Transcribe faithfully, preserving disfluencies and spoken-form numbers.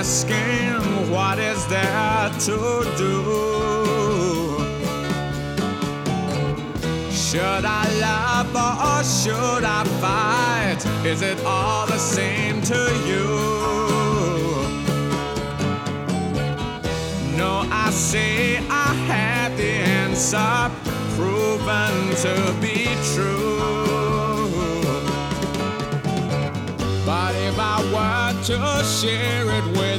asking, what is there to do? Should I love or should I fight? Is it all the same to you? No, I say I have the answer, proven to be true. But if I were to share